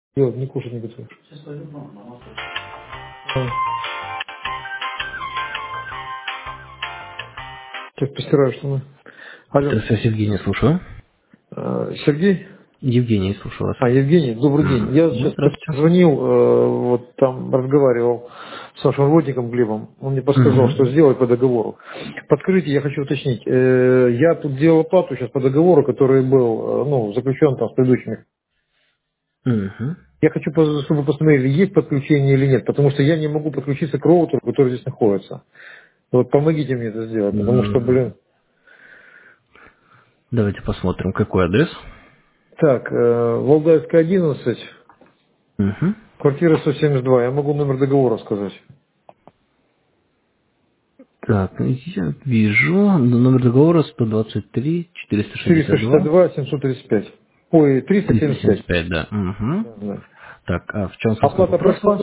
Делать, не кушать, не готовить. А, Сейчас постираю штаны. Алло. Здравствуйте, Евгений, слушаю. Сергей? Евгений, слушаю вас. Евгений, добрый день. Я Ну, сейчас здравствуйте. звонил, вот там разговаривал с вашим работником Глебом. Он мне подсказал, Угу. что сделать по договору. Подскажите, я хочу уточнить. Я тут делал оплату сейчас по договору, который был, заключен там с предыдущими. Угу. Я хочу, чтобы посмотрели, есть подключение или нет, потому что я не могу подключиться к роутеру, который здесь находится. Вот помогите мне это сделать, потому что, Давайте посмотрим, какой адрес. Так, Валдаевская, 11, Угу. квартира 172. Я могу номер договора сказать. Так, я вижу номер договора 123 462 462 735. Ой, 375. 375, да. Угу. Да, да. Так, а в чем, собственно, Оплата вопрос у вас? прошла?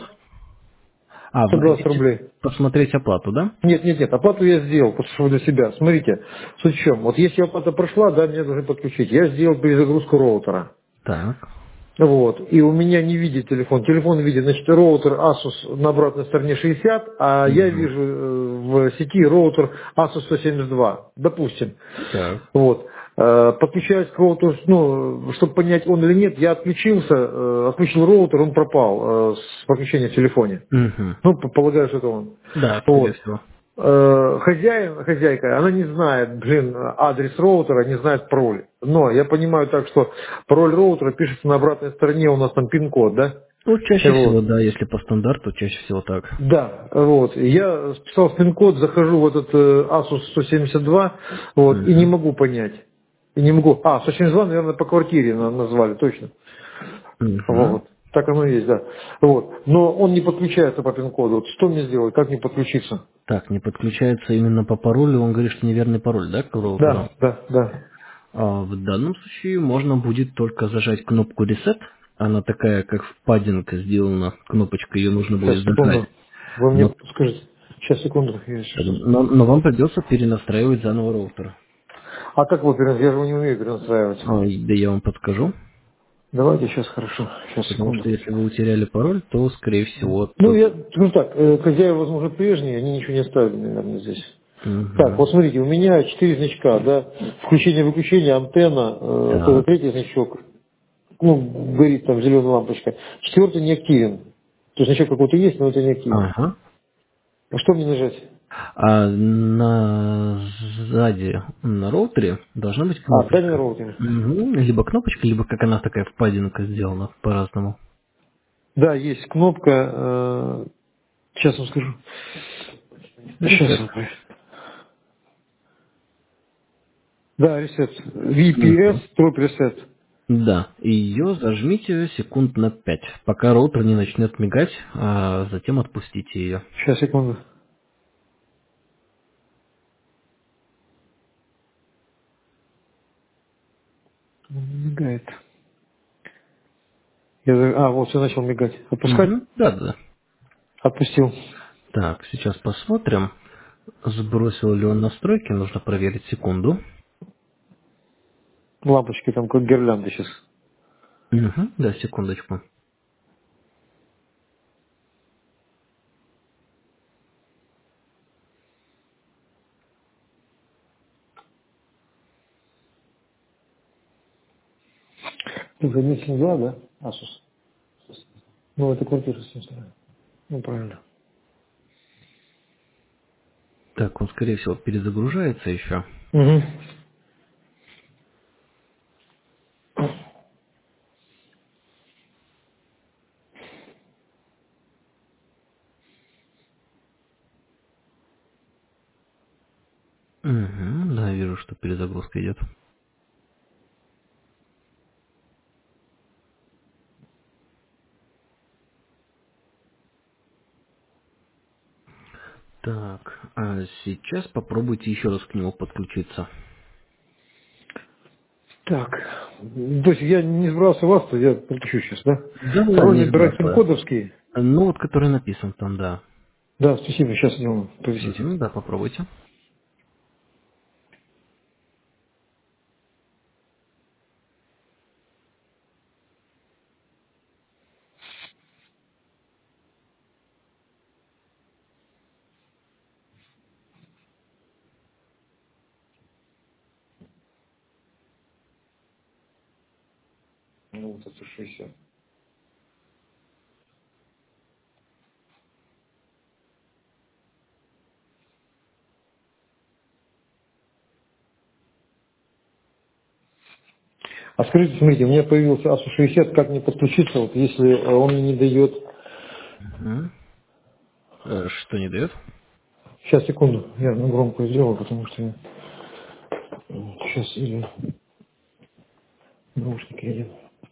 А, вы 120 хотите рублей. посмотреть оплату, да? Нет, оплату я сделал, потому что для себя. Смотрите, суть в чем. Вот если оплата прошла, да, меня должны подключить. Я сделал перезагрузку роутера. Так. Вот. И у меня не видит телефон. Телефон видит, значит, роутер Asus на обратной стороне 60, а я Угу. вижу в сети роутер Asus 172. Допустим. Так. Вот. Подключаюсь к роутеру, чтобы понять, он или нет, я отключился, отключил роутер, он пропал с подключения в телефоне. Угу. Полагаю, что это он. Да, скорее Вот. всего. Хозяйка, она не знает, адрес роутера, не знает пароль. Но я понимаю так, что пароль роутера пишется на обратной стороне, у нас там пин-код, да? Ну, чаще всего, Вот. да, если по стандарту, чаще всего так. Да, вот. Я списал пин-код, захожу в этот Asus 172, вот, и не Угу. могу понять. И не могу. 172, наверное, по квартире назвали, точно. Угу. Вот. Так оно и есть, да. Вот. Но он не подключается по пин-коду. Вот что мне сделать? Как мне подключиться? Так, не подключается именно по паролю, он говорит, что неверный пароль, да, к роутеру? Да. В данном случае можно будет только зажать кнопку Reset. Она такая, как впадинка сделана, кнопочка, ее нужно Сейчас, будет зажать. секунду. Вы мне Но, скажите. Сейчас, секунду. Я сейчас... но вам придется перенастраивать заново роутер. А как его перенастраивать? Я же его не умею перенастраивать. Да я вам подскажу, Давайте сейчас, хорошо. Сейчас, потому секунду. что если вы утеряли пароль, то, скорее всего, Ну, тут... я скажу так, хозяева, возможно, прежние, они ничего не оставили, наверное, здесь. Так, Мгм. вот смотрите, у меня 4 значка, да, включение-выключение, антенна, какой-то Так, третий значок, горит там зеленая лампочка. Четвертый не активен. То есть значок какой-то есть, но это не активен. ага. А что мне нажать? А сзади на роутере должна быть Сзади на кнопочка. роутере. Мгм. Либо кнопочка, либо как она такая впадинка сделана по-разному. Да, есть кнопка, сейчас вам скажу. Сейчас. Ресет. Да, ресет. VPS, Мгм. троп ресет. Да, и ее зажмите секунд на 5, пока роутер не начнет мигать, а затем отпустите ее. Сейчас, секунду. Он не мигает. Вот все начал мигать. Отпускать? Угу. Да, да. Отпустил. Так, сейчас посмотрим, сбросил ли он настройки, нужно проверить секунду. Лампочки там как гирлянды сейчас. Угу. Да, секундочку. Только не 72, да? Asus. Ну, это квартира 72. Ну, правильно. Так, он, скорее всего, перезагружается еще. Угу. Угу. Да, вижу, что перезагрузка идет. Так, а сейчас попробуйте еще раз к нему подключиться. Так. То есть я не сбрался вас, то я подключу сейчас, да? Да, да, Пароль не набирать сбрасывая. пин-кодовский. Ну, вот, который написан там, да. Да, спасибо, сейчас сделаю. Повисите. Угу, да, попробуйте. Ну, вот это 60. А скажите, смотрите, у меня появился ASUS 60, как мне подключиться, вот если он мне не дает... Мгм. Что не дает? Сейчас, секунду, я громко сделаю, потому что я... Сейчас или наушники идет.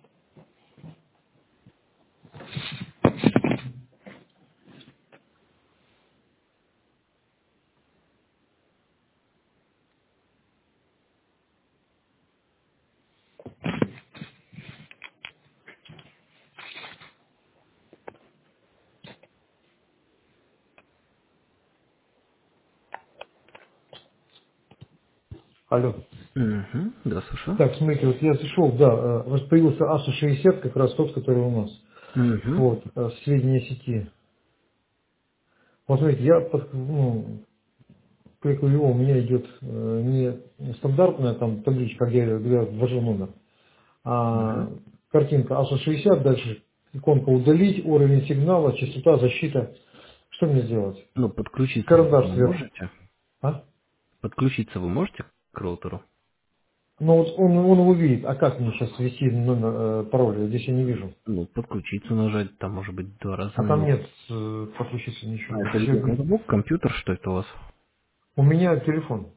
Алло. Угу. Да, слушаю. Так, смотрите, вот я зашел, да, у вас появился ASUS 60, как раз тот, который у нас. Угу. Вот, сведения сети. Вот смотрите, я кликаю его, у меня идет не стандартная там табличка, где я ввожу номер, Угу. а картинка ASUS 60, дальше иконка удалить, уровень сигнала, частота, защита. Что мне сделать? Ну, подключиться Карандаш вы сверху. можете? А? Подключиться вы можете к роутеру? Ну вот он его видит, а как мне сейчас ввести номер пароля? Здесь я не вижу. Ну, подключиться нажать, там может быть 2 раза А на там него. нет подключиться ничего. А То это есть где? Ноутбук, компьютер, что это у вас? у меня телефон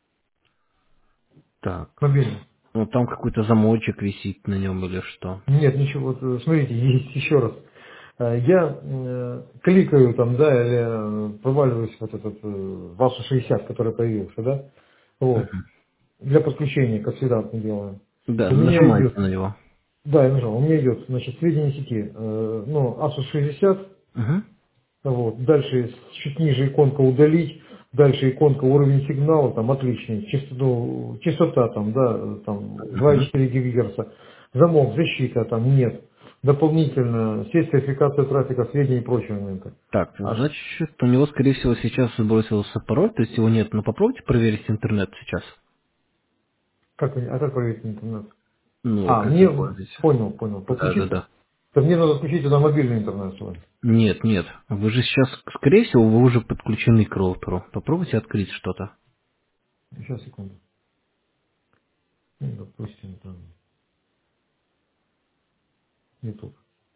Так. мобильный. Ну, там какой-то замочек висит на нем или что? Нет, ничего. Вот смотрите, есть еще раз. Я кликаю там, да, или проваливаюсь в вот этот ВАСУ 60, который появился, да, вот, для подключения, как всегда мы делаем. Да, У меня нажимайте идет, на него. да, я нажал, у меня идет, значит, сведения сети, ну, ASUS 60, Угу. вот, дальше чуть ниже иконка удалить, дальше иконка уровень сигнала, там, отличный, частота, там, да, там, 2,4 ГГц, замок, защита, там, нет, дополнительно, сеть верификация трафика, сведения и прочие моменты. Так, А значит, у него, скорее всего, сейчас сбросился пароль, то есть его нет. Но попробуйте проверить интернет сейчас. как проверить интернет? Ну, А, как мне, вы пользуетесь. понял, Да, да, подключиться? да. То мне надо включить туда мобильный интернет свой. Нет, нет. Вы же сейчас, скорее всего, вы уже подключены к роутеру. Попробуйте открыть что-то. Сейчас, секунду. Ну, допустим, там, YouTube.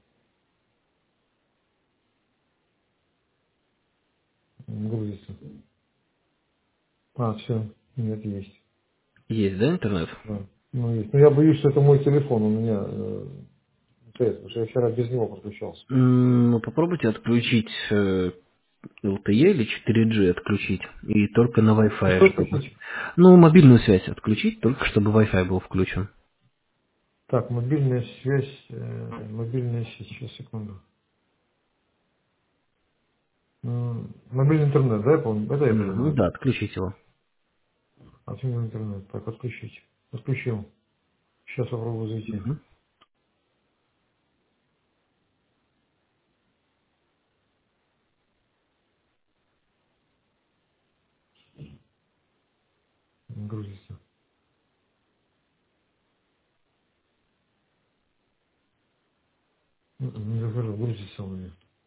Грузится. А, все, нет, есть. Есть, да, интернет? Да. Ну, есть. Но я боюсь, что это мой телефон, у меня МТС, потому что я вчера без него подключался. Ну, попробуйте отключить LTE или 4G отключить. И только на Wi-Fi, Что чтобы... включить? Ну, мобильную связь отключить, только чтобы Wi-Fi был включен. Так, мобильная связь, мобильная сеть, сейчас, секунду. Мобильный интернет, да, я помню? Это я Ну понимаю. да, отключить его. Мобильный интернет. Так, отключить. Отключил. Сейчас попробую зайти. Мгм. Грузится. Не захожу, грузится у меня.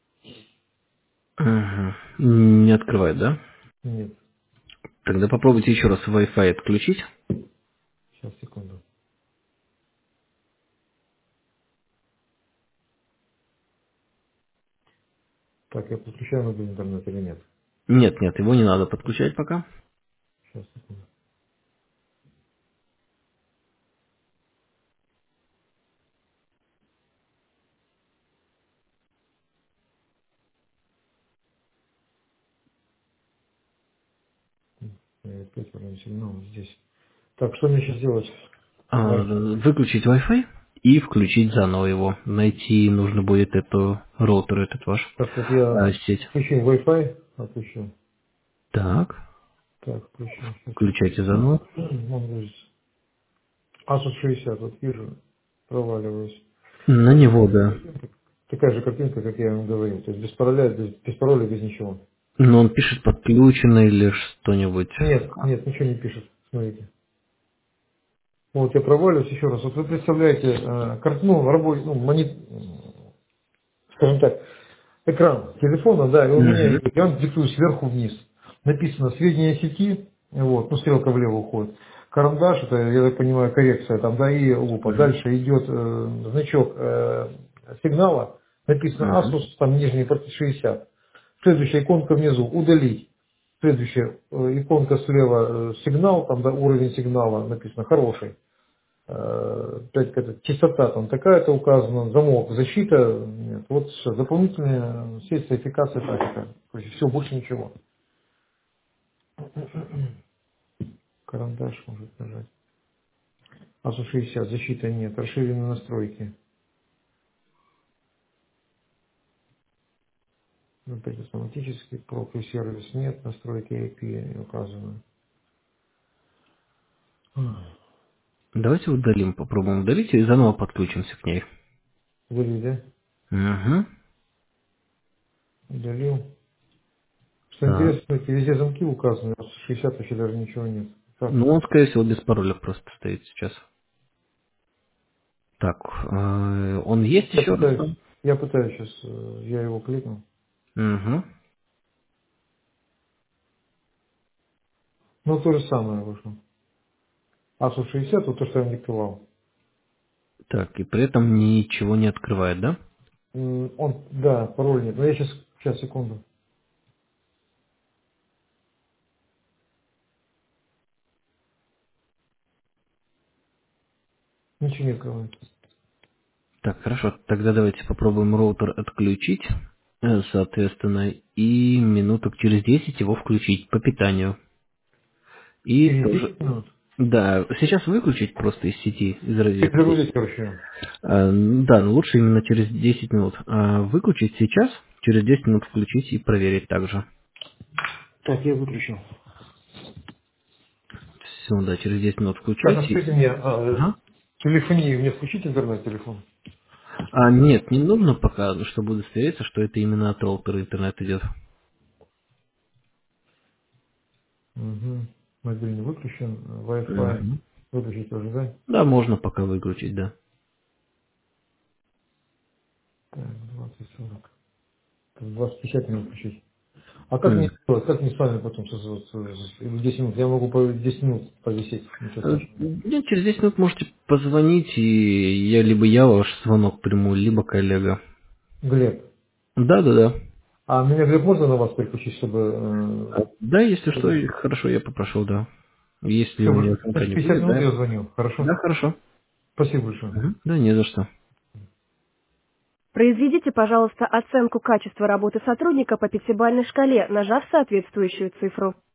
Не открывает, да? Нет. Тогда попробуйте еще раз Wi-Fi отключить. Сейчас, секунду. Так, я подключаю мобильный интернет или нет? Нет, нет, его не надо подключать пока. Сейчас, секунду. 5 уровень сигнала здесь. Так, что мне сейчас делать? Выключить Wi-Fi и включить заново его. Найти нужно будет эту роутер, этот ваш Так, вот я сеть. включил Wi-Fi. Отключил. Так, Так, включил. Сейчас, включайте секунду. заново. Он грузится. ASUS 60, вот вижу, проваливаюсь. На него, да. Такая же картинка, как я вам говорил. То есть без пароля, без ничего. Но он пишет подключено или что-нибудь. Нет, ничего не пишет. Смотрите. Вот я проваливаюсь еще раз. Вот вы представляете, скажем так, экран телефона, да, и у меня Мгм. идет, я вам диктую сверху вниз. Написано сведения сети, вот, ну стрелка влево уходит. Карандаш, это, я так понимаю, коррекция, там, да, и лупа. Мгм. Дальше идет значок сигнала, написано Мгм. Asus, там нижний порт 60. Следующая иконка внизу, удалить. Следующая иконка слева, сигнал, там, да, уровень сигнала написано хороший. Опять какая-то частота там такая-то указана, замок, защита, нет. Вот все, дополнительная сеть сертификация трафика. Все, больше ничего. Карандаш может нажать. ASUS 60, защита нет, расширенные настройки. Опять автоматический прокси сервис нет, настройки IP не указаны. Давайте удалим, попробуем удалить и заново подключимся к ней. Удалил, да? Угу. Удалил. Что Так. интересно, эти везде замки указаны, а ASUS 60 вообще даже ничего нет. Так, Ну, он, скорее всего, без пароля просто стоит сейчас. Так, он есть я еще раз пытаюсь, там? я пытаюсь сейчас, я его кликнул. Угу. Ну, то же самое вышло. ASUS 60, вот то, что я вам диктовал. Так, и при этом ничего не открывает, да? Он, да, пароль нет. Но я сейчас, секунду. Ничего не открывает. Так, хорошо. Тогда давайте попробуем роутер отключить, соответственно, и минуток через 10 его включить по питанию. И Через тоже... 10 минут. Да, сейчас выключить просто из сети, из розетки. Перезагрузить, короче. Да, но лучше именно через 10 минут. А выключить сейчас, через 10 минут включить и проверить также. Так, я выключил. Все, да, через 10 минут Так, а включайте. скажите мне, Ага. телефонию мне включить интернет-телефон? Нет, не нужно пока, чтобы удостовериться, что это именно от роутера интернет идет. Угу. Мобильный выключен, Wi-Fi Мгм. выключить тоже, да? Да, можно пока выключить, да. Так, 20-40. 20-50 минут включить. А как мне М. делать? Как мне с вами потом или 10 минут? Я могу по 10 минут повисеть, ничего страшного. Нет, через 10 минут можете позвонить, и либо я ваш звонок приму, либо коллега. Глеб, Да, да, да. а меня, Глеб, можно на вас переключить, чтобы... Да, если что, хорошо, я попрошу, да. Если Все, у меня звонка значит, не 50 будет, минут да. я звоню. Хорошо? Да, хорошо. Спасибо большое. Мгм. Да, не за что. Произведите, пожалуйста, оценку качества работы сотрудника по пятибалльной шкале, нажав соответствующую цифру.